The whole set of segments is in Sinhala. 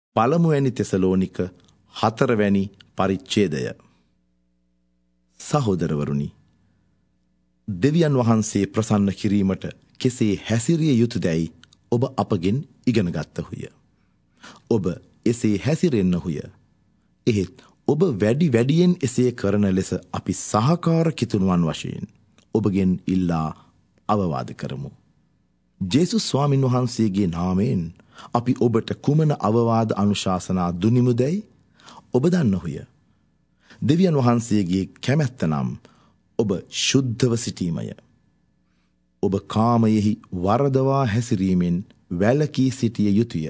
පළමුවැනි තෙසලෝනික 4 වැනි පරිච්ඡේදය. සහෝදරවරුනි, දෙවියන් වහන්සේ ප්‍රසන්න කිරීමට කෙසේ හැසිරිය යුතුදැයි ඔබ අපගෙන් ඉගෙන ගත්තහුය. ඔබ එසේ හැසිරෙන්නහුය. එහෙත් ඔබ වැඩියෙන් එසේ කරන ලෙස අපි සහකාර කිතුණුවන් වශයෙන් ඔබගෙන් ඉල්ලා අවවාද කරමු. ජේසුස් ස්වාමින් වහන්සේගේ නාමයෙන් අපි ඔබට කුමන අවවාද අනුශාසනා දුනිමුදැයි ඔබ දන්නහුය. දෙවියන් වහන්සේගේ කැමැත්ත නම් ඔබ ශුද්ධව සිටීමය. ඔබ කාමයෙහි වරදවා හැසිරීමෙන් වැළකී සිටිය යුතුය.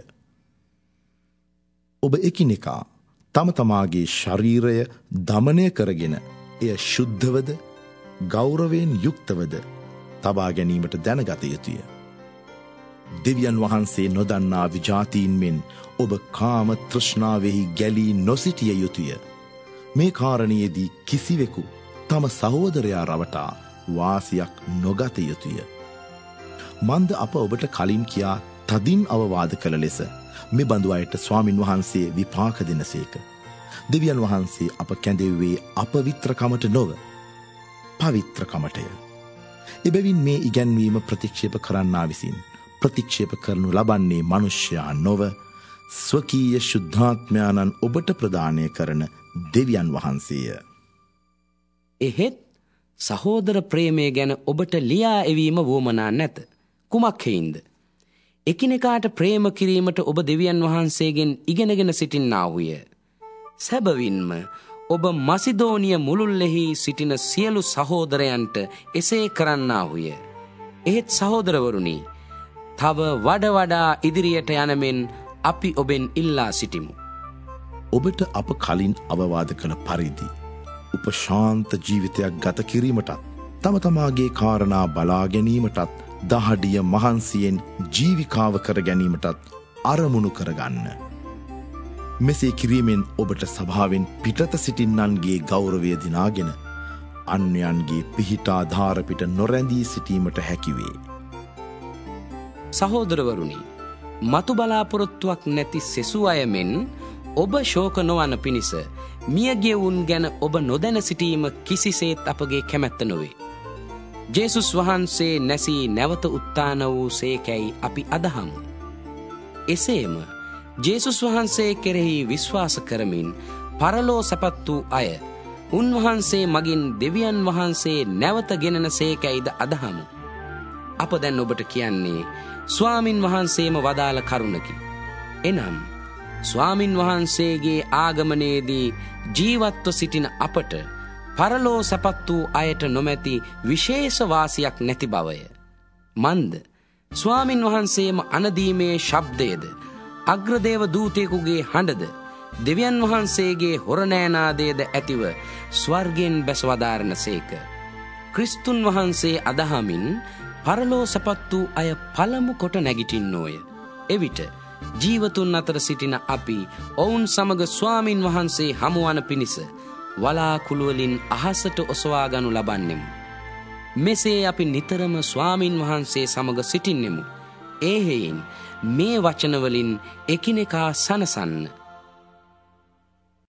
ඔබ එකිනෙකා තම තමාගේ ශරීරය දමනය කරගෙන එය ශුද්ධවද ගෞරවයෙන් යුක්තවද තබා ගැනීමට දැනගත යුතුය. දෙවියන් වහන්සේ නොදන්නා විජාතීන් මෙන් ඔබ කාම තෘෂ්ණාවෙහි ගැලී නොසිටිය යුතුය. මේ කාරණයේදී කිසිවෙකු තම සහෝදරයා රවටා වාසියක් නොගත යුතුය. මන්ද අප ඔබට කලින් කියා තදින් අවවාද කළ ලෙස මෙබඳු අයට ස්වාමින් වහන්සේ විපාක දෙනසේක. දෙවියන් වහන්සේ අප කැඳෙව්වේ අපවිත්‍රකමට නොව පවිත්‍රකමටය. එබැවින් මේ ඉගැන්වීම ප්‍රතික්ෂේප කරන්නා විසින් ප්‍රතික්ෂේප කරනු ලබන්නේ මනුෂ්‍යයා නොව ස්වකීය ශුද්ධාත්මයාණන් ඔබට ප්‍රදානය කරන දෙවියන් වහන්සේය. එහෙත් සහෝදර ප්‍රේමය ගැන ඔබට ලියා එවීම වුවමනා නැත. කුමක් හේයින්ද? එකිනෙකාට ප්‍රේම කිරීමට ඔබ දෙවියන් වහන්සේගෙන් ඉගෙනගෙන සිටින්නාහුය. සැබවින්ම ඔබ මසිදෝනිය මුළුල්ලෙහි සිටින සියලු සහෝදරයන්ට එසේ කරන්නාහුය. එහෙත් සහෝදරවරුනි, තව වඩා ඉදිරියට යනමෙන් අපි ඔබෙන් ඉල්ලා සිටිමු. ඔබට අප කලින් අවවාද කළ පරිදි උපශාන්ත ජීවිතයක් ගත කිරීමටත් තම තමාගේ කාරණා බලා ගැනීමටත් දහඩිය මහන්සියෙන් ජීවිකාව කර ගැනීමටත් අරමුණු කරගන්න. මෙසේ කිරීමෙන් ඔබට සභාවෙන් පිටත සිටින්නන්ගේ ගෞරවය දිනාගෙන අන්‍යයන්ගේ පිහිටාධාරපිට නොරැඳී සිටීමට හැකිවේ. සහෝදරවරුනි, මතු බලාපොරොත්තුවක් නැති සෙසු අය මෙන් ඔබ ශෝක නොවන පිණිස මියගියවුන් ගැන ඔබ නොදැන සිටීම කිසිසේත් අපගේ කැමැත්ත නොවේ. ජේසුස් වහන්සේ නැසී නැවත උත්ථාන වූ සේකැයි අපි අදහමු. එසේම ජේසුස් වහන්සේ කෙරෙහි විශ්වාස කරමින් පරලෝ සැපත් වූ අය උන්වහන්සේ මගින් දෙවියන් වහන්සේ නැවත ගෙනෙන සේකැයිද අදහමු. අප දැන් ඔබට කියන්නේ ස්වාමින් වහන්සේම වදාළ කරුණකි. එනම් ස්වාමින් වහන්සේගේ ආගමනයේදී ජීවත්ව සිටින අපට පරලෝ සැපත් වූ අයට නොමැති විශේෂ වාසියක් නැති බවය. මන්ද ස්වාමින් වහන්සේම අනදීමේ ශබ්දයේද අග්‍රදේව දූතයෙකුගේ හඬද දෙවියන් වහන්සේගේ හොරනෑනාදයේද ඇතිව ස්වර්ගෙන් බැස වදාරන සේක. ක්‍රිස්තුන් වහන්සේ අදහමින් පරලෝ සැපත් වූ අය පළමු කොට නැගිටින්නෝය. එවිට ජීවතුන් අතර සිටින අපි ඔවුන් සමග ස්වාමින් වහන්සේ හමුවන පිණිස වලාකුළුවලින් අහසට ඔසවා ගනු ලබන්නෙමු. මෙසේ අපි නිතරම ස්වාමින් වහන්සේ සමග සිටින්නෙමු. ඒ හේයින් මේ වචනවලින් එකිනෙකා සනසන්න.